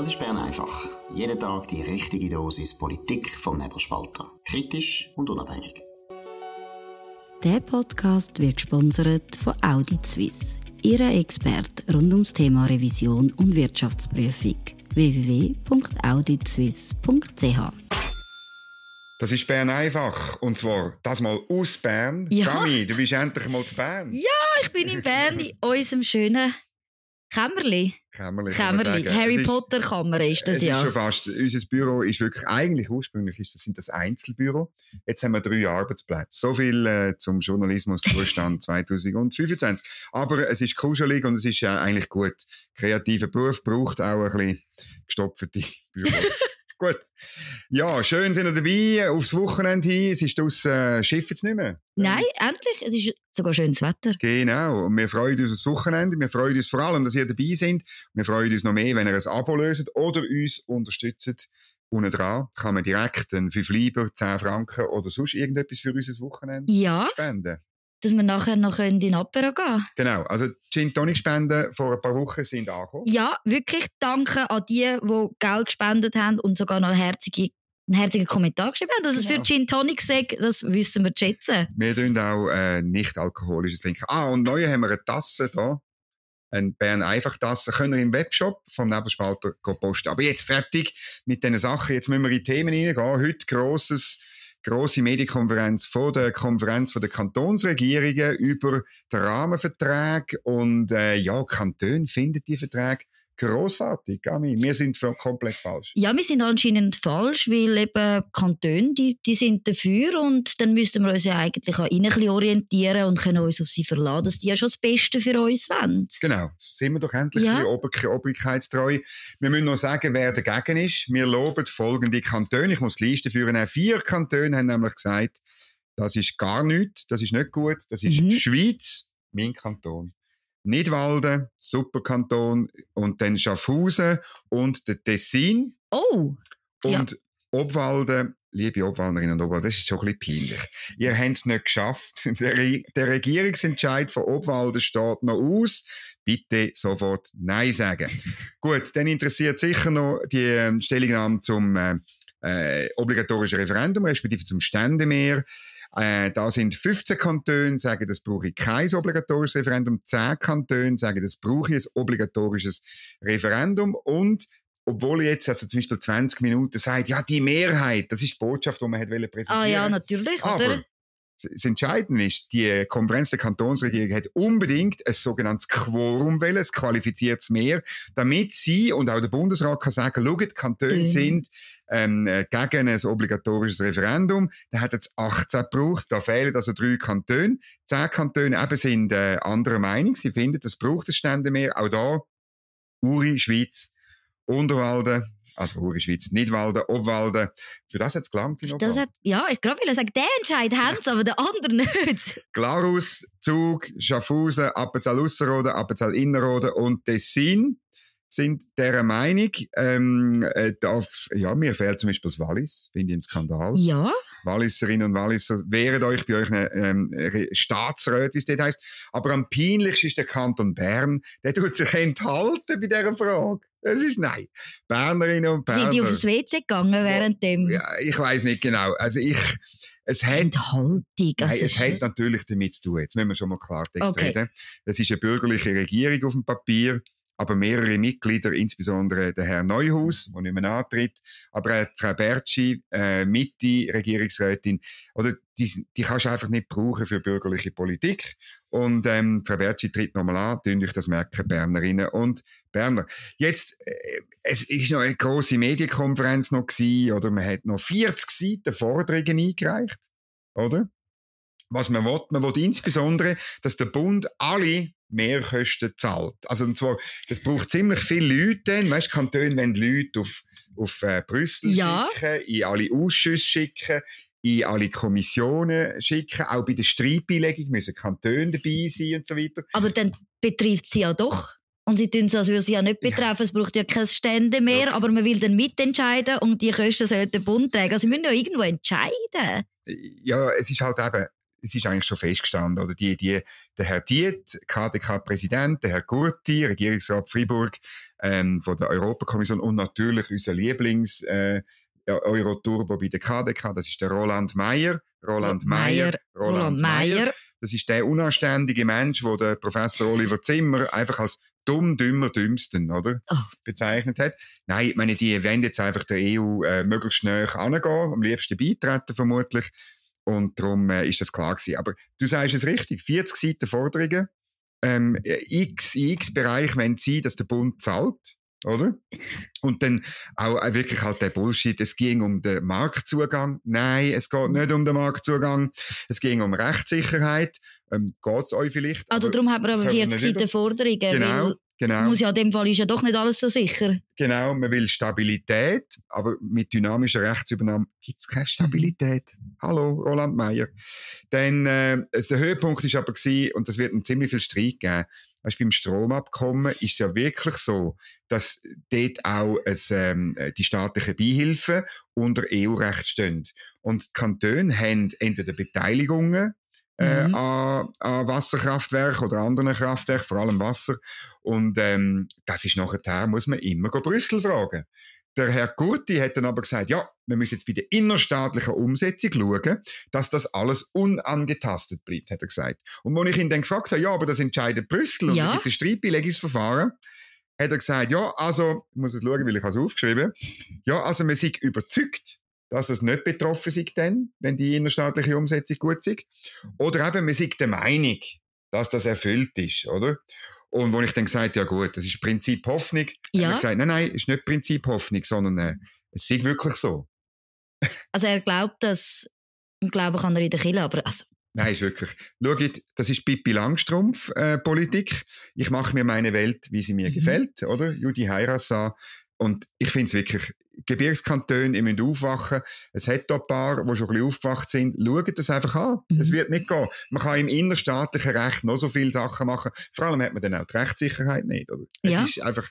Das ist Bern einfach. Jeden Tag die richtige Dosis Politik vom Nebelspalter. Kritisch und unabhängig. Der Podcast wird gesponsert von Audit Suisse, Ihrer Experte rund ums Thema Revision und Wirtschaftsprüfung. www.auditsuisse.ch. Das ist Bern einfach. Und zwar das mal aus Bern. Ja. Gami, du bist endlich mal zu Bern. Ja, ich bin in Bern, in unserem schönen Kämmerli. Kämmerli. Harry Potter Kammer ist das, ja. Ist schon fast. Unser Büro ist wirklich, eigentlich ursprünglich sind das Einzelbüro. Jetzt haben wir 3 Arbeitsplätze. So viel zum Journalismuszustand 2025. Aber es ist kuschelig und es ist eigentlich gut. Kreativer Beruf braucht auch ein bisschen gestopfte Büro. Gut. Ja, schön sind wir dabei. Aufs Wochenende hin. Es ist draussen Schiff jetzt nicht mehr. Nein, endlich. Es ist sogar schönes Wetter. Genau. Und wir freuen uns aufs Wochenende. Wir freuen uns vor allem, dass ihr dabei seid. Wir freuen uns noch mehr, wenn ihr ein Abo löst oder uns unterstützt. Unten dran kann man direkt einen 5 Lieber, 10 Franken oder sonst irgendetwas für unser Wochenende spenden. Dass wir nachher noch in den Apero gehen. Genau. Also die Gin-Tonic-Spenden vor ein paar Wochen sind angekommen. Ja, wirklich danke an die Geld gespendet haben und sogar noch einen herzigen Kommentar geschrieben haben. Dass es für Gin Tonic sagt, das wissen wir zu schätzen. Wir trinken auch nicht alkoholisches Trinken. Und neu haben wir eine Tasse hier. Eine Bern-Einfach-Tasse. Könnt ihr im Webshop vom Nebelspalter posten. Aber jetzt fertig mit diesen Sachen. Jetzt müssen wir in die Themen reingehen. Heute grosse Medienkonferenz von der Konferenz der Kantonsregierungen über den Rahmenvertrag und Kantone finden die Verträge grossartig. Wir sind komplett falsch. Ja, wir sind anscheinend falsch, weil eben Kantone, die sind dafür und dann müssten wir uns ja eigentlich auch ein bisschen orientieren und können uns auf sie verlassen, dass die ja schon das Beste für uns wollen. Genau, sind wir doch endlich obrigkeitstreu. Wir müssen noch sagen, wer dagegen ist. Wir loben folgende Kantone. Ich muss die Liste führen. 4 Kantone haben nämlich gesagt, das ist gar nichts, das ist nicht gut, das ist Schweiz, mein Kanton. Nidwalden, Superkanton und dann Schaffhausen und der Tessin. Oh! Und Obwalden, liebe Obwalderinnen und Obwalder, das ist schon ein bisschen peinlich. Ihr habt es nicht geschafft. Der Regierungsentscheid von Obwalden steht noch aus. Bitte sofort Nein sagen. Gut, dann interessiert sicher noch die Stellungnahme zum obligatorischen Referendum, respektive zum Ständemeer. Da sind 15 Kantone, sagen, das brauche ich kein obligatorisches Referendum. 10 Kantone sagen, das brauche ich ein obligatorisches Referendum. Und obwohl jetzt also zum Beispiel 20 Minuten sagt, ja, die Mehrheit, das ist die Botschaft, die man hat präsentieren. Ah ja, natürlich, aber oder? Das Entscheidende ist, die Konferenz der Kantonsregierung hat unbedingt ein sogenanntes Quorum wollen, ein qualifiziertes Mehr, damit sie und auch der Bundesrat kann sagen, schaut, die Kantone sind gegen ein obligatorisches Referendum. Da hat jetzt 18 gebraucht, da fehlen also 3 Kantone. 10 Kantone eben sind anderer Meinung, sie finden, es braucht ein Ständemeer. Auch da, Uri, Schweiz, Unterwalden, also Uri, Schweiz, Nidwalden, Obwalden. Für das hat es gelangt in Obwalden. Ja, ich glaube, ich sagen, den Entscheid haben sie, aber der andere nicht. Glarus, Zug, Schaffhausen, Appenzell-Ausserrhoden, Appenzell-Innerrhoden und Tessin sind dieser Meinung. Mir fehlt zum Beispiel das Wallis, finde ich ein Skandal. Ja. Walliserinnen und Walliser, wehrt euch bei euch Staatsräten, wie es dort heisst. Aber am peinlichsten ist der Kanton Bern. Der tut sich enthalten bei dieser Frage. Es ist nein. Bernerinnen und Berner. Sind die aufs WC gegangen während dem? Ja, ich weiss nicht genau. Also es hat natürlich damit zu tun. Jetzt müssen wir schon mal Klartext reden. Es ist eine bürgerliche Regierung auf dem Papier. Aber mehrere Mitglieder, insbesondere der Herr Neuhaus, der nicht mehr antritt, aber auch Frau Bertschi, Mitte-Regierungsrätin, oder die kannst du einfach nicht brauchen für bürgerliche Politik. Und Frau Bertschi tritt nochmal an, tun euch das merken, Bernerinnen und Berner. Jetzt, es ist noch eine grosse Medienkonferenz noch gewesen, oder man hat noch 40 Seiten Forderungen eingereicht, oder? Was man will insbesondere, dass der Bund alle Mehrkosten zahlt. Also, und zwar, das braucht ziemlich viele Leute dann. Weißt, Kantone wollen Leute auf Brüssel schicken, in alle Ausschüsse schicken, in alle Kommissionen schicken. Auch bei der Streitbeilegung müssen Kantone dabei sein und so weiter. Aber dann betrifft sie ja doch. Und sie tun so, als würde sie ja nicht betreffen. Ja. Es braucht ja keine Stände mehr, aber man will dann mitentscheiden und die Kosten soll der Bund tragen. Also, sie müssen ja irgendwo entscheiden. Ja, es ist halt eben, es ist eigentlich schon festgestanden, oder? Der Herr Diet, KDK-Präsident, der Herr Gurti, Regierungsrat Freiburg, von der Europakommission und natürlich unser Lieblings, Euroturbo bei der KDK, das ist der Roland Meier. Roland Meier. Das ist der unanständige Mensch, den der Professor Oliver Zimmer einfach als dümmsten, oder? Bezeichnet hat. Nein, ich meine, die wollen jetzt einfach der EU möglichst näher angehen, am liebsten beitreten vermutlich. Und darum ist das klar gewesen. Aber du sagst es richtig, 40 Seiten Forderungen, x Bereich wollen sie, dass der Bund zahlt, oder? Und dann auch wirklich halt der Bullshit, es ging um den Marktzugang. Nein, es geht nicht um den Marktzugang. Es ging um Rechtssicherheit. Geht es euch vielleicht? Also darum hat man aber 40 Seiten Forderungen. Genau. Muss ja in dem Fall ist ja doch nicht alles so sicher. Genau, man will Stabilität, aber mit dynamischer Rechtsübernahme gibt es keine Stabilität. Hallo, Roland Meier. Dann, der Höhepunkt war aber gewesen, und das wird ziemlich viel Streit geben, weißt, beim Stromabkommen ist es ja wirklich so, dass dort auch die staatlichen Beihilfen unter EU-Recht stehen. Und die Kantone haben entweder Beteiligungen an Wasserkraftwerken oder anderen Kraftwerken, vor allem Wasser. Und das ist nachher, muss man immer Brüssel fragen. Der Herr Gurti hat dann aber gesagt, ja, wir müssen jetzt bei der innerstaatlichen Umsetzung schauen, dass das alles unangetastet bleibt, hat er gesagt. Und als ich ihn dann gefragt habe, ja, aber das entscheidet Brüssel und da gibt es ein Streitbeilegungsverfahren, hat er gesagt, ja, also, ich muss es schauen, weil ich es aufgeschrieben habe, ja, also wir sind überzeugt, dass es nicht betroffen ist, wenn die innerstaatliche Umsetzung gut ist. Oder eben, wir sind der Meinung, dass das erfüllt ist, oder? Und wo ich dann gesagt habe, ja gut, das ist Prinzip Hoffnung, ja. Hat er gesagt, nein, ist nicht Prinzip Hoffnung, sondern es ist wirklich so. Also er glaubt das, und glauben kann er in der Kirche, aber also. Nein, ist wirklich. Schaut, das ist Pippi Langstrumpf-Politik. Ich mache mir meine Welt, wie sie mir gefällt, oder? Judy Heirassa. Und ich finde es wirklich, Gebirgskantone, ihr müsst aufwachen. Es hat da ein paar, die schon ein bisschen aufgewacht sind. Schaut das einfach an. Es wird nicht gehen. Man kann im innerstaatlichen Recht noch so viele Sachen machen. Vor allem hat man dann auch die Rechtssicherheit nicht. Oder? Ja.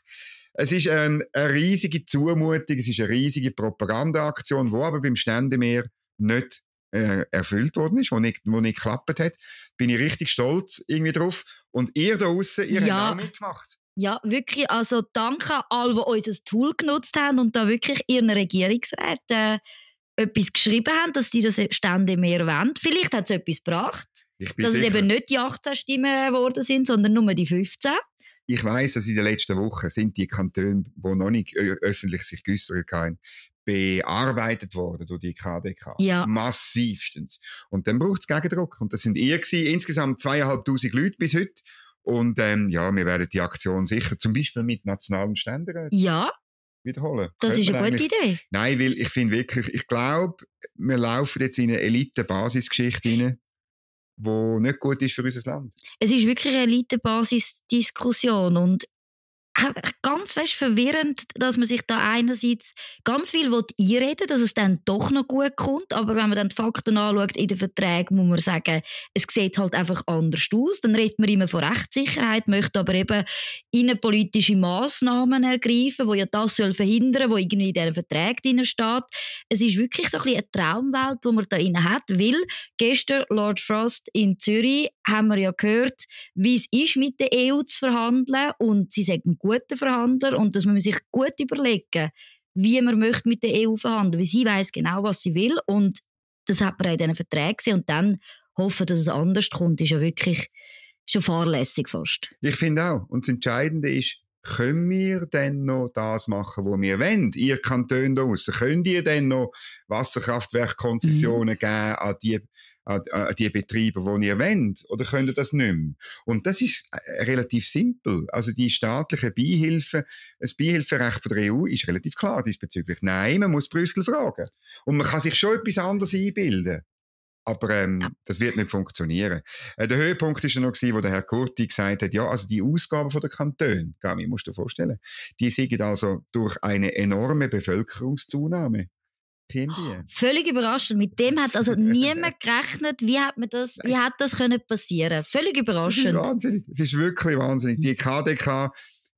Es ist eine riesige Zumutung, es ist eine riesige Propagandaaktion, die aber beim Ständemeer nicht erfüllt worden ist, wo nicht geklappt hat. Bin ich richtig stolz irgendwie drauf. Und ihr da draussen, ihr habt auch mitgemacht. Ja, wirklich. Also danke an alle, die unser Tool genutzt haben und da wirklich ihren Regierungsräten etwas geschrieben haben, dass die das Ständemeer wollen. Vielleicht hat es etwas gebracht, dass es eben nicht die 18 Stimmen geworden sind, sondern nur die 15. Ich weiss, dass in den letzten Wochen sind die Kantone, die noch nicht öffentlich sich geäussert haben, bearbeitet worden durch die KDK. Ja. Massivstens. Und dann braucht es Gegendruck. Und das sind ihr gewesen, insgesamt 2'500 Leute bis heute. Und wir werden die Aktion sicher zum Beispiel mit nationalen Ständeräten wiederholen. Das ist eine gute Idee. Nein, weil ich finde wirklich, ich glaube, wir laufen jetzt in eine Elite-Basisgeschichte rein, die nicht gut ist für unser Land. Es ist wirklich eine Elite-Basis-Diskussion und ganz fest verwirrend, dass man sich da einerseits ganz viel einreden will, dass es dann doch noch gut kommt, aber wenn man dann die Fakten anschaut in den Verträgen, muss man sagen, es sieht halt einfach anders aus. Dann redet man immer von Rechtssicherheit, möchte aber eben innenpolitische Massnahmen ergreifen, die ja das verhindern soll, was irgendwie in diesen Verträgen drin steht. Es ist wirklich so ein bisschen eine Traumwelt, die man da drin hat, weil gestern Lord Frost in Zürich haben wir ja gehört, wie es ist, mit der EU zu verhandeln und sie sagen guter Verhandler und dass man sich gut überlegen, wie man möchte mit der EU verhandeln, weil sie weiss genau, was sie will und das hat man auch in diesen Verträgen gesehen und dann hoffen, dass es anders kommt, ist ja wirklich schon fahrlässig fast. Ich finde auch. Und das Entscheidende ist, können wir denn noch das machen, was wir wollen? Ihr Kantone da draussen, könnt ihr denn noch Wasserkraftwerkkonzessionen geben an die Betriebe, die ihr wollt? Oder könnt ihr das nicht mehr? Und das ist relativ simpel. Also die staatlichen Beihilfen, das Beihilferecht von der EU ist relativ klar diesbezüglich. Nein, man muss Brüssel fragen. Und man kann sich schon etwas anderes einbilden. Aber das wird nicht funktionieren. Der Höhepunkt war ja noch, wo der Herr Gurti gesagt hat, ja, also die Ausgaben der Kantone, Gami, musst du dir vorstellen, die sind also durch eine enorme Bevölkerungszunahme. Völlig überraschend. Mit dem hat also niemand gerechnet. Wie hat das können passieren? Völlig überraschend. Es ist wahnsinnig. Es ist wirklich wahnsinnig. Die KDK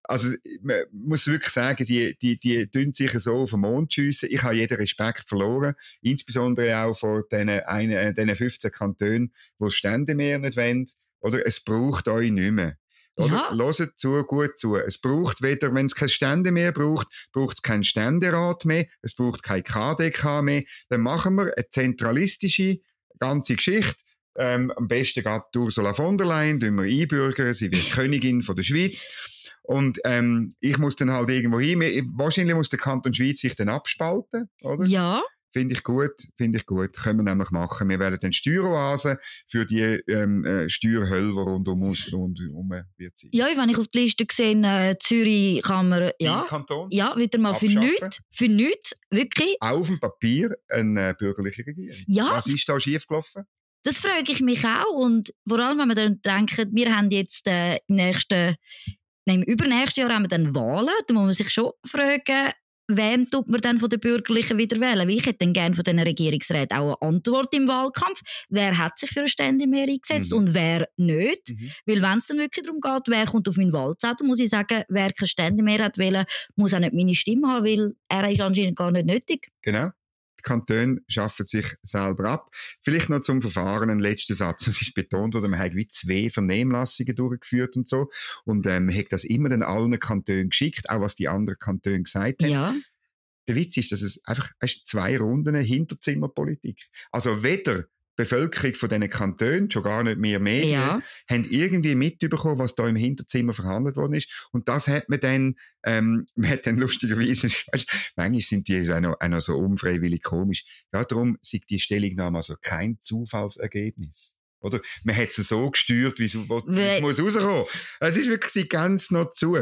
Also, man muss wirklich sagen, die tun sich so auf den Mond schiessen. Ich habe jeden Respekt verloren. Insbesondere auch vor diesen 15 Kantonen, die das Ständemeer nicht wollen. Oder es braucht euch nicht mehr. Oder? Ja. Hört zu, gut zu. Es braucht weder, wenn es kein Stände braucht es keinen Ständerat mehr, es braucht kein KDK mehr. Dann machen wir eine zentralistische ganze Geschichte. Am besten geht Ursula von der Leyen, tun wir einbürgern, sie wird Königin von der Schweiz. Und ich muss dann halt irgendwo hin. Wahrscheinlich muss der Kanton Schweiz sich dann abspalten, oder? Ja. Finde ich gut. Können wir nämlich machen. Wir werden dann Steueroasen für die Steuerhölle, die rundum wird sein. Ja, wenn ich auf die Liste sehe, Zürich kann man, Kanton ja, wieder mal für nichts, wirklich. Auch auf dem Papier eine bürgerliche Regierung. Ja. Was ist da schiefgelaufen? Das frage ich mich auch. Und vor allem, wenn wir dann denken, wir haben jetzt im übernächsten Jahr haben wir dann Wahlen, da muss man sich schon fragen, wen tut man dann von den Bürgerlichen wieder wählen? Weil ich hätte dann gerne von den Regierungsräten auch eine Antwort im Wahlkampf. Wer hat sich für ein Ständemehr eingesetzt und wer nicht? Weil wenn es dann wirklich darum geht, wer kommt auf meinen Wahlzettel, muss ich sagen, wer kein Ständemehr hat wählen, muss auch nicht meine Stimme haben, weil er ist anscheinend gar nicht nötig. Genau. Die Kantone schaffen sich selber ab. Vielleicht noch zum Verfahren ein letzter Satz. Es ist betont, oder man hat wie 2 Vernehmlassungen durchgeführt und so. Und man hat das immer dann allen Kantonen geschickt, auch was die anderen Kantone gesagt haben. Ja. Der Witz ist, dass es einfach 2 Runden Hinterzimmerpolitik. Also weder die Bevölkerung von diesen Kantonen, schon gar nicht mehr Medien, haben irgendwie mitbekommen, was da im Hinterzimmer verhandelt worden ist. Und das hat man dann lustigerweise, manchmal sind die auch noch so unfreiwillig komisch. Ja, darum sind die Stellungnahme also kein Zufallsergebnis. Oder? Man hat es so gesteuert, wie es muss rauskommen. Es ist wirklich, sie gehen noch zu.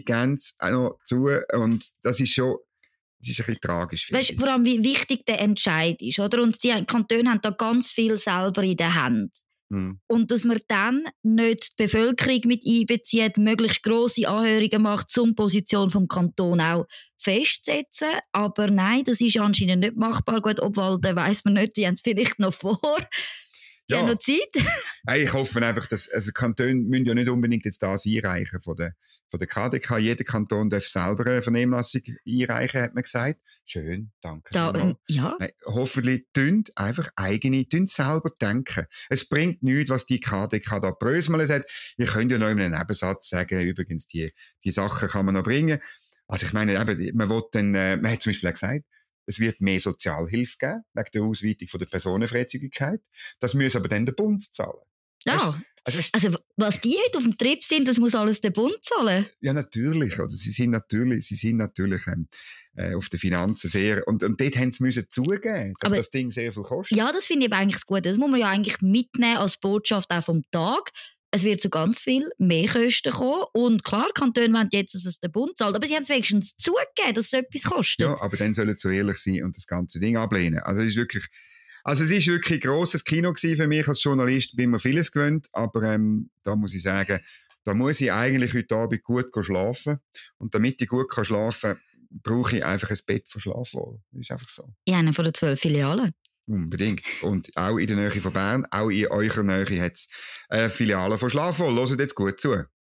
Und das ist schon, das ist ein bisschen tragisch. Weißt du, vor allem, wie wichtig der Entscheid ist, oder? Und die Kantone haben da ganz viel selber in der Hand. Und dass man dann nicht die Bevölkerung mit einbezieht, möglichst grosse Anhörungen macht, zum Position vom Kanton auch festsetzen. Aber nein, das ist anscheinend nicht machbar. Gut, obwohl, da weiss man nicht, die haben es vielleicht noch vor. Die haben noch Zeit. Ich hoffe einfach, dass, also Kantone müssen ja nicht unbedingt jetzt das einreichen von der KDK. Jeder Kanton darf selber eine Vernehmlassung einreichen, hat man gesagt. Schön, danke. Ja. Hoffentlich tun selber denken. Es bringt nichts, was die KDK da bröselt hat. Ihr könnt ja noch in einem Nebensatz sagen, übrigens, die Sachen kann man noch bringen. Also ich meine, eben, man hat zum Beispiel auch gesagt, es wird mehr Sozialhilfe geben, wegen der Ausweitung von der Personenfreizügigkeit. Das muss aber dann der Bund zahlen. Ja, also was die heute auf dem Trip sind, das muss alles der Bund zahlen. Ja, natürlich. Oder sie sind natürlich auf den Finanzen sehr, und dort haben sie zugeben, dass das Ding sehr viel kostet. Ja, das finde ich eigentlich gut. Das muss man ja eigentlich mitnehmen als Botschaft auch vom Tag. Es wird zu ganz viel mehr Kosten kommen. Und klar, Kantone wollen jetzt, dass es der Bund zahlt. Aber sie haben es wenigstens zugegeben, dass es etwas kostet. Ja, aber dann sollen sie so ehrlich sein und das ganze Ding ablehnen. Also es ist wirklich ein grosses Kino gewesen für mich als Journalist. Bin mir vieles gewöhnt. Aber da muss ich sagen, da muss ich eigentlich heute Abend gut schlafen. Und damit ich gut schlafen kann, brauche ich einfach ein Bett für Schlafwohl. Das ist einfach so. In einer von den 12 Filialen. Unbedingt. Und auch in der Nähe von Bern, auch in eurer Nähe hat es Filialen von Schlafwohl. Hört jetzt gut zu.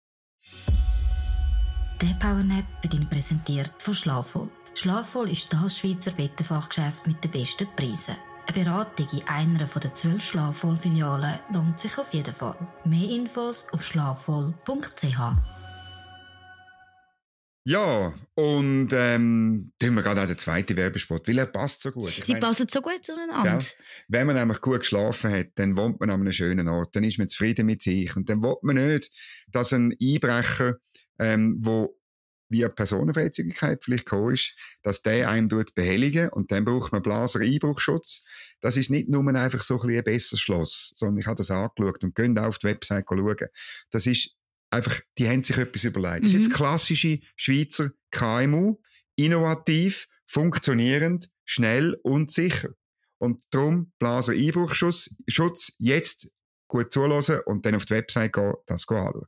Der Powernap wird Ihnen präsentiert von Schlafwohl. Schlafwohl ist das Schweizer Bettenfachgeschäft mit den besten Preisen. Eine Beratung in einer von den 12 Schlafwohl-Filialen lohnt sich auf jeden Fall. Mehr Infos auf schlafwohl.ch. Ja, und tun wir gerade auch den zweiten Werbespot, weil er passt so gut. Sie passen so gut zueinander. Ja, wenn man nämlich gut geschlafen hat, dann wohnt man an einem schönen Ort, dann ist man zufrieden mit sich und dann will man nicht, dass ein Einbrecher, wo via Personenfreizügigkeit vielleicht gekommen ist, dass der einem behelligen, und dann braucht man Blaser-Einbruchschutz. Das ist nicht nur einfach so ein besseres Schloss, sondern ich habe das angeschaut und könnt auch auf die Website schauen. Das ist einfach, die haben sich etwas überlegt. Das ist jetzt klassische Schweizer KMU, innovativ, funktionierend, schnell und sicher. Und darum Blaser-Einbruchschutz, jetzt gut zuhören und dann auf die Website gehen, das anschauen.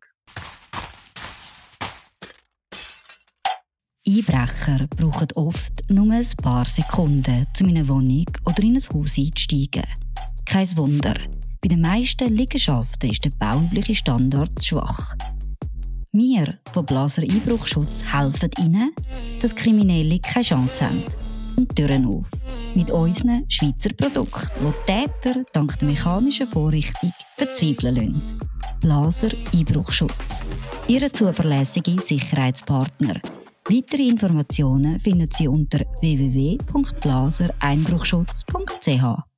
Einbrecher brauchen oft nur ein paar Sekunden, um in eine Wohnung oder in ein Haus einzusteigen. Kein Wunder, bei den meisten Liegenschaften ist der bauübliche Standard zu schwach. Wir von Blaser Einbruchschutz helfen Ihnen, dass Kriminelle keine Chance haben. Und Türen auf. Mit unseren Schweizer Produkten, die Täter dank der mechanischen Vorrichtung verzweifeln lassen. Blaser Einbruchschutz. Ihr zuverlässige Sicherheitspartner. Weitere Informationen finden Sie unter www.blasereinbruchschutz.ch.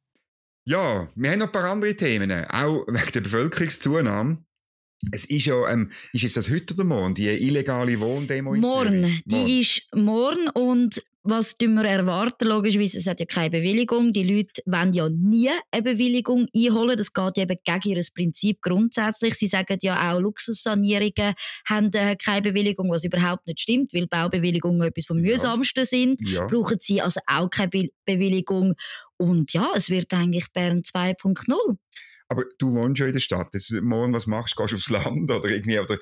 Ja, wir haben noch ein paar andere Themen, auch wegen der Bevölkerungszunahme. Es ist ja, ist das heute oder morgen, die illegale Wohndemo in Zürich? Die ist morgen und was wir erwarten, logischerweise, es hat ja keine Bewilligung. Die Leute wollen ja nie eine Bewilligung einholen. Das geht eben gegen ihr Prinzip grundsätzlich. Sie sagen ja auch, Luxussanierungen haben keine Bewilligung, was überhaupt nicht stimmt, weil Baubewilligungen etwas vom Mühsamsten sind. Ja. Brauchen sie also auch keine Bewilligung. Und ja, es wird eigentlich Bern 2.0. Aber du wohnst ja in der Stadt. Morgen, was machst du? Gehst du aufs Land oder irgendwie? Oder?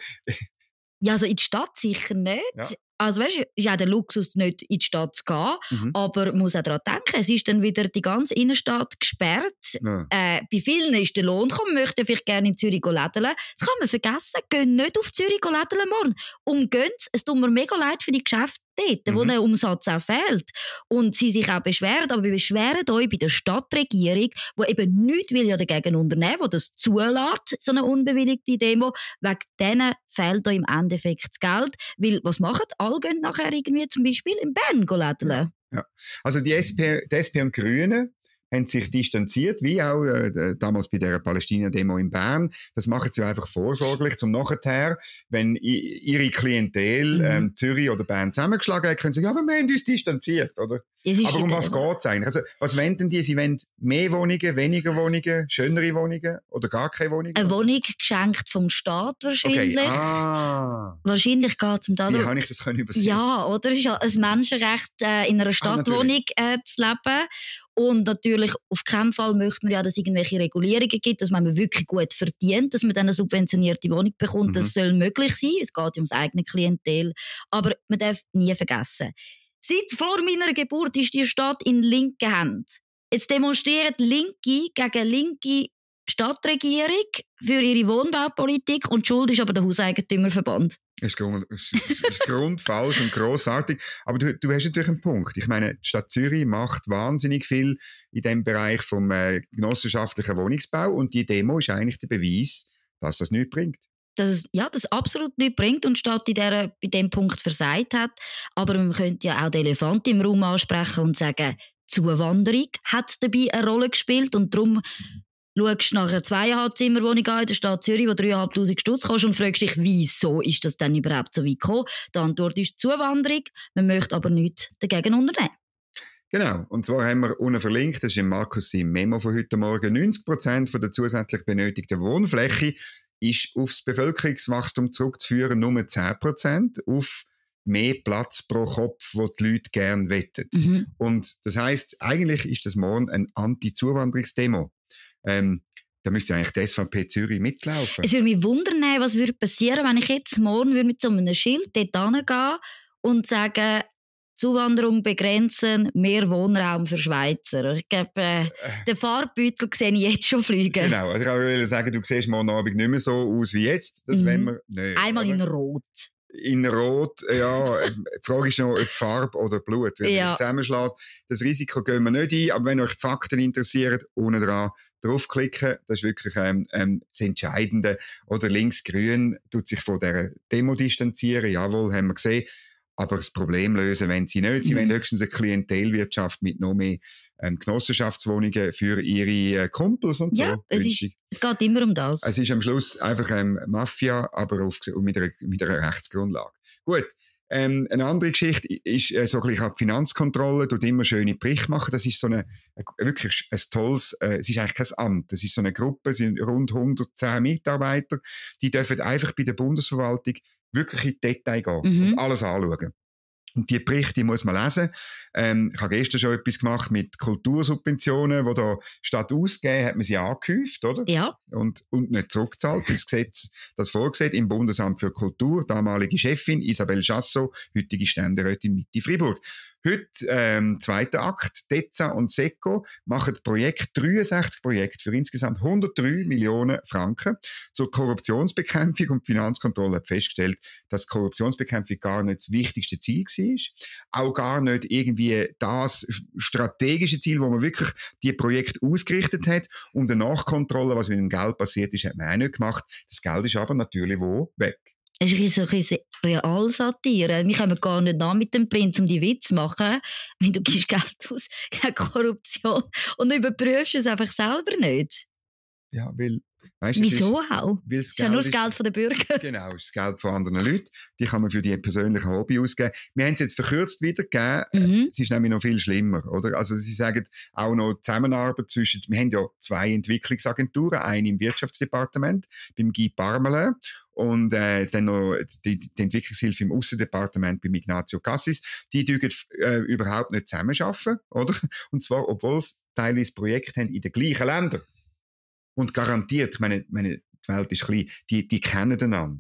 Ja, also in die Stadt sicher nicht. Ja. Also weißt du, ist auch der Luxus, nicht in die Stadt zu gehen, aber man muss auch daran denken, es ist dann wieder die ganze Innenstadt gesperrt. Ja. Bei vielen ist der Lohn gekommen, möchten vielleicht gerne in Zürich lädeln. Das kann man vergessen, gehen nicht auf Zürich lädeln morgen. Umgehen es tut mir mega leid für die Geschäfte dort, wo der Umsatz auch fehlt. Und sie sich auch beschweren, aber wir beschweren euch bei der Stadtregierung, die eben nichts will ja dagegen unternehmen, die das zulässt, so eine unbewilligte Demo. Wegen denen fehlt euch im Endeffekt das Geld, weil was machen alle gehen nachher irgendwie zum Beispiel in Bern lädeln. Ja. Also die SP und Grünen haben sich distanziert, wie auch damals bei der Palästina-Demo in Bern. Das machen sie einfach vorsorglich, zum nachher, wenn ihre Klientel Zürich oder Bern zusammengeschlagen hat, können sie sagen, ja, aber wir haben uns distanziert, oder? Aber um was geht es eigentlich? Also, was wollen denn die? Sie wollen mehr Wohnungen, weniger Wohnungen, schönere Wohnungen oder gar keine Wohnungen? Eine Wohnung geschenkt vom Staat wahrscheinlich. Okay. Wahrscheinlich geht es um das. Wie kann ich das übersehen? Ja, oder? Es ist ja ein Menschenrecht, in einer Stadtwohnung zu leben. Und natürlich, auf keinen Fall möchte man ja, dass es irgendwelche Regulierungen gibt, dass man wirklich gut verdient, dass man dann eine subventionierte Wohnung bekommt. Das soll möglich sein. Es geht ja ums eigene Klientel. Aber man darf nie vergessen, seit vor meiner Geburt ist die Stadt in linken Händen. Jetzt demonstrieren Linke gegen linke Stadtregierung für ihre Wohnbaupolitik und die Schuld ist aber der Hauseigentümerverband. Das ist grundfalsch und grossartig. Aber du hast natürlich einen Punkt. Ich meine, die Stadt Zürich macht wahnsinnig viel in dem Bereich vom genossenschaftlichen Wohnungsbau und die Demo ist eigentlich der Beweis, dass das nichts bringt. Dass das absolut nichts bringt und die Stadt bei diesem Punkt versagt hat. Aber man könnte ja auch den Elefant im Raum ansprechen und sagen, Zuwanderung hat dabei eine Rolle gespielt und darum schaust du nach einer 2,5 Zimmerwohnung an in der Stadt Zürich, wo 3'500 Stutz kostet und fragst dich, wieso ist das denn überhaupt so weit gekommen? Die Antwort ist Zuwanderung, man möchte aber nichts dagegen unternehmen. Genau, und zwar haben wir unten verlinkt, das ist in Markus im Memo von heute Morgen, 90% von der zusätzlich benötigten Wohnfläche ist aufs Bevölkerungswachstum zurückzuführen, nur 10% auf mehr Platz pro Kopf, wo die Leute gerne wettet. Und das heisst, eigentlich ist das morgen ein Anti-Zuwanderungsdemo. Da müsste eigentlich die SVP Zürich mitlaufen. Es würde mich wundern, was würde passieren, wenn ich jetzt morgen mit so einem Schild dort hingehen und sagen, Zuwanderung begrenzen, mehr Wohnraum für Schweizer. Ich glaube, den Farbbeutel sehe ich jetzt schon fliegen. Genau, also ich wollte sagen, du siehst morgen Abend nicht mehr so aus wie jetzt. Das wollen wir nicht. Einmal in Rot. In Rot, ja. Die Frage ist noch, ob Farbe oder Blut. Wenn man sich zusammenschlägt, das Risiko gehen wir nicht ein. Aber wenn euch die Fakten interessieren, unten dran draufklicken, das ist wirklich das Entscheidende. Oder links-grün tut sich von dieser Demo distanzieren. Jawohl, haben wir gesehen. Aber das Problem lösen wollen sie nicht. Sie wollen höchstens eine Klientelwirtschaft mit noch mehr Genossenschaftswohnungen für ihre Kumpels und so. Ja, es geht immer um das. Es ist am Schluss einfach Mafia, aber mit einer Rechtsgrundlage. Gut, eine andere Geschichte ist so ein bisschen die Finanzkontrolle, tut immer schöne Berichte machen. Das ist so wirklich ein tolles, es ist eigentlich kein Amt, das ist so eine Gruppe, es sind rund 110 Mitarbeiter, die dürfen einfach bei der Bundesverwaltung wirklich in die Detail gehen und alles anschauen. Und die Berichte muss man lesen. Ich habe gestern schon etwas gemacht mit Kultursubventionen, wo da statt ausgeben, hat man sie angehäuft, oder? Ja. Und nicht zurückgezahlt. Das Gesetz, das vorgesehen im Bundesamt für Kultur, damalige Chefin Isabelle Chassot, heutige Ständerätin Mitte Fribourg. Heute, zweiter Akt, DEZA und SECO machen 63 Projekte für insgesamt 103 Millionen Franken zur Korruptionsbekämpfung, und die Finanzkontrolle hat festgestellt, dass Korruptionsbekämpfung gar nicht das wichtigste Ziel war. Auch gar nicht irgendwie das strategische Ziel, wo man wirklich die Projekte ausgerichtet hat. Und eine Nachkontrolle, was mit dem Geld passiert ist, hat man auch nicht gemacht. Das Geld ist aber natürlich weg. Es ist ein bisschen Realsatire. Wir kommen gar nicht nach mit dem Prinz, um die Witze zu machen, weil du gibst Geld aus gegen Korruption und überprüfst es einfach selber nicht. Ja, weil... Weißt, wieso auch? Das ist ja nur das Geld der Bürger. Genau, das Geld von anderen Leuten. Die kann man für die persönlichen Hobby ausgeben. Wir haben es jetzt verkürzt wiedergegeben. Es ist nämlich noch viel schlimmer, oder? Also sie sagen auch noch Zusammenarbeit zwischen... Wir haben ja 2 Entwicklungsagenturen. Eine im Wirtschaftsdepartement, beim Guy Parmelin. Und dann noch die Entwicklungshilfe im Aussendepartement bei Ignazio Cassis. Die dürfen überhaupt nicht zusammenarbeiten, oder? Und zwar, obwohl sie teilweise Projekte haben in den gleichen Ländern. Und garantiert, ich meine, die Welt ist klein, die kennen einander.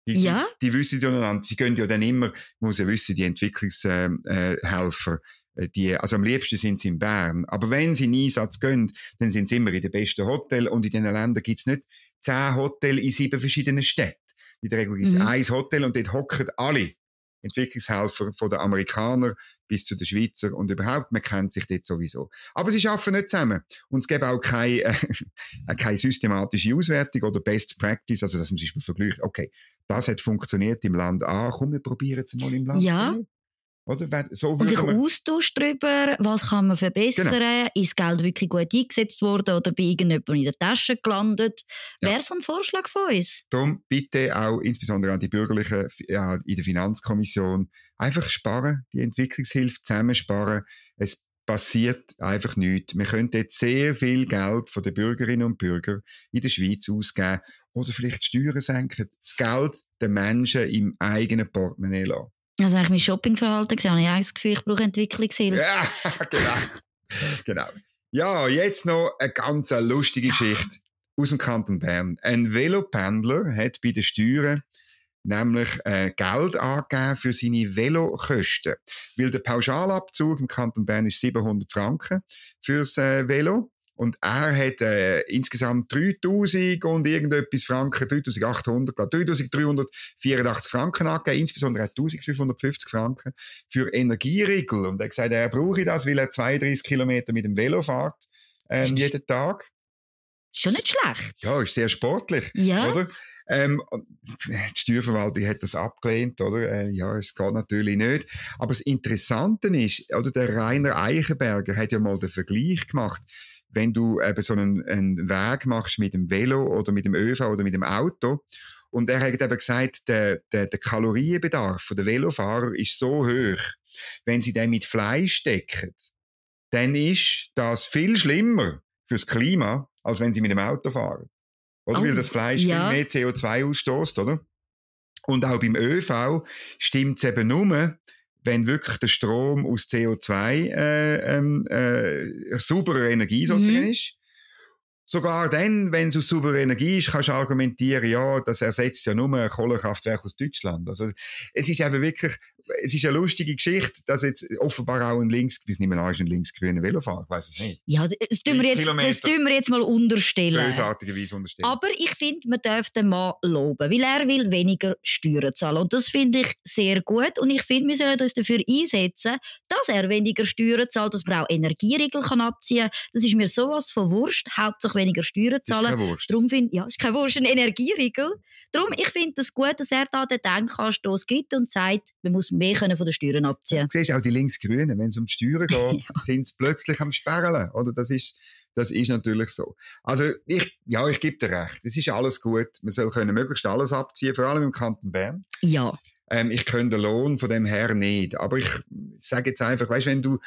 Die wissen ja einander. Sie gehen ja dann immer, muss ja wissen, die Entwicklungshelfer, also am liebsten sind sie in Bern. Aber wenn sie in Einsatz gehen, dann sind sie immer in den besten Hotels. Und in diesen Ländern gibt es nicht 10 Hotels in 7 verschiedenen Städten. In der Regel gibt es ein Hotel und dort hocken alle Entwicklungshelfer von den Amerikanern bis zu den Schweizer und überhaupt, man kennt sich dort sowieso. Aber sie arbeiten nicht zusammen. Und es gibt auch keine systematische Auswertung oder Best Practice, also dass man zum Beispiel vergleicht, okay, das hat funktioniert im Land A, komm, wir probieren es mal im Land B. Oder? So und sich Austausch darüber, was kann man verbessern, genau. Ist das Geld wirklich gut eingesetzt worden oder bei irgendjemandem in der Tasche gelandet? Ja. Wäre so ein Vorschlag von uns? Darum bitte auch insbesondere an die Bürgerlichen in der Finanzkommission einfach sparen, die Entwicklungshilfe zusammensparen. Es passiert einfach nichts. Wir können jetzt sehr viel Geld von den Bürgerinnen und Bürgern in der Schweiz ausgeben oder vielleicht die Steuern senken, das Geld den Menschen im eigenen Portemonnaie lassen. Also eigentlich mein Shoppingverhalten gesehen, habe ich das Gefühl, ich brauche Entwicklungshilfe. Ja, genau. Ja, jetzt noch eine ganz lustige Geschichte aus dem Kanton Bern. Ein Velopendler hat bei den Steuern nämlich Geld angegeben für seine Velokosten. Weil der Pauschalabzug im Kanton Bern ist 700 Franken fürs Velo. Und er hat insgesamt 3'000 und irgendetwas Franken, 3'800, 3'384 Franken angegeben. Insbesondere hat 1'550 Franken für Energieriegel. Und er hat gesagt, er brauche das, weil er 32 Kilometer mit dem Velo fährt, jeden Tag. Schon nicht schlecht. Ja, ist sehr sportlich, oder? Die Steuerverwaltung hat das abgelehnt, oder? Ja, es geht natürlich nicht. Aber das Interessante ist, oder der Rainer Eichenberger hat ja mal den Vergleich gemacht, wenn du eben so einen Weg machst mit dem Velo oder mit dem ÖV oder mit dem Auto. Und er hat eben gesagt, der Kalorienbedarf der Velofahrer ist so hoch, wenn sie den mit Fleisch decken, dann ist das viel schlimmer fürs Klima, als wenn sie mit dem Auto fahren. Oder? Weil das Fleisch viel mehr CO2 ausstößt, oder? Und auch beim ÖV stimmt es eben nur, wenn wirklich der Strom aus CO2 sauberer Energie sozusagen ist. Sogar dann, wenn es aus sauberer Energie ist, kannst du argumentieren, ja, das ersetzt ja nur ein Kohlekraftwerk aus Deutschland. Also, es ist eben wirklich, es ist eine lustige Geschichte, dass jetzt offenbar auch ein linksgrüner Velofahrer, ich weiss es nicht. Ja, das tun wir jetzt mal unterstellen. Bösartigerweise unterstellen. Aber ich finde, man darf den Mann loben, weil er will weniger Steuern zahlen. Und das finde ich sehr gut. Und ich finde, wir sollen uns dafür einsetzen, dass er weniger Steuern zahlt, dass man auch Energieriegel abziehen kann. Das ist mir sowas von Wurst. Hauptsache weniger Steuern zahlen. Das ist keine Wurst. Darum ist keine Wurst, ein Energieriegel. Darum, ich finde es gut, dass er da den Denkanstoss gibt und sagt, man muss mehr von den Steuern abziehen. Du siehst auch die Linksgrünen, wenn es um die Steuern geht, sind sie plötzlich am Sperren. Oder? Das ist natürlich so. Also, ich gebe dir recht. Es ist alles gut. Man soll möglichst alles abziehen, vor allem im Kanton Bern. Ja. Ich könnte den Lohn von dem her nicht. Aber ich sage jetzt einfach, weißt, wenn du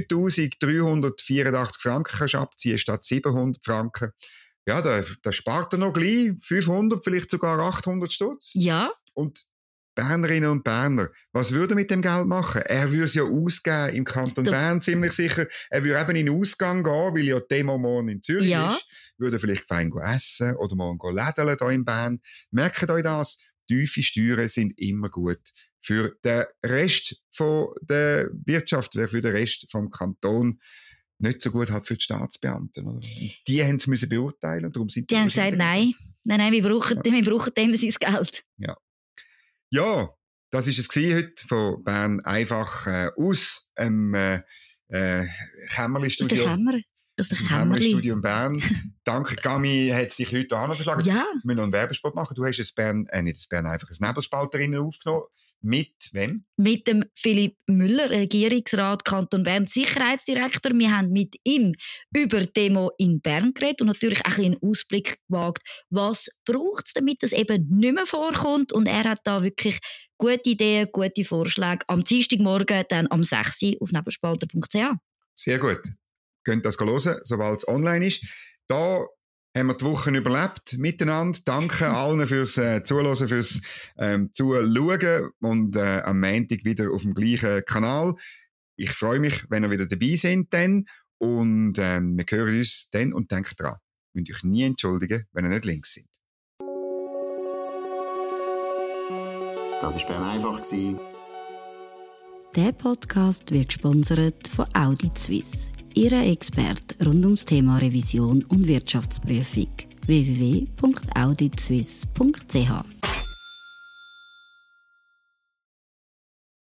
3'384 Franken kannst abziehen statt 700 Franken, ja, da spart er noch gleich 500, vielleicht sogar 800 Stutz. Ja. Und Bernerinnen und Berner, was würde er mit dem Geld machen? Er würde es ja ausgeben im Kanton Bern, ziemlich sicher. Er würde eben in den Ausgang gehen, weil ja die Demo morgen in Zürich ist. Würde vielleicht fein essen oder morgen lädeln hier in Bern. Merkt euch das? tiefe Steuern sind immer gut für den Rest von der Wirtschaft, für den Rest vom Kanton. Nicht so gut halt für die Staatsbeamten. Oder? Die haben es beurteilen und darum sind die haben gesagt, nein, wir brauchen dem sein Geld. Ja, das war es heute von Bern einfach aus dem Kämmerli-Studio. Aus dem Kämmerli-Studio in Bern. Danke, Gami, hat es dich heute auch noch verschlagen. Ja. Wir müssen noch einen Werbespot machen. Du hast nicht das Bern einfach, ein Nebelspalterinnen aufgenommen. Mit wem? Mit dem Philipp Müller, Regierungsrat Kanton Bern, Sicherheitsdirektor. Wir haben mit ihm über die Demo in Bern geredet und natürlich auch einen Ausblick gewagt, was braucht es, damit das eben nicht mehr vorkommt. Und er hat da wirklich gute Ideen, gute Vorschläge. Am Dienstagmorgen, dann am 6 Uhr auf nebelspalter.ch. Sehr gut. Könnt das hören, sobald es online ist. Da haben wir die Woche überlebt miteinander. Danke allen fürs Zuhören, fürs Zuschauen und am Montag wieder auf dem gleichen Kanal. Ich freue mich, wenn ihr wieder dabei seid dann und wir hören uns dann und denkt dran, ihr müsst euch nie entschuldigen, wenn ihr nicht links seid. Das war Bern einfach. Der Podcast wird gesponsert von Audit Suisse, Ihre Experte rund ums Thema Revision und Wirtschaftsprüfung. www.auditsuisse.ch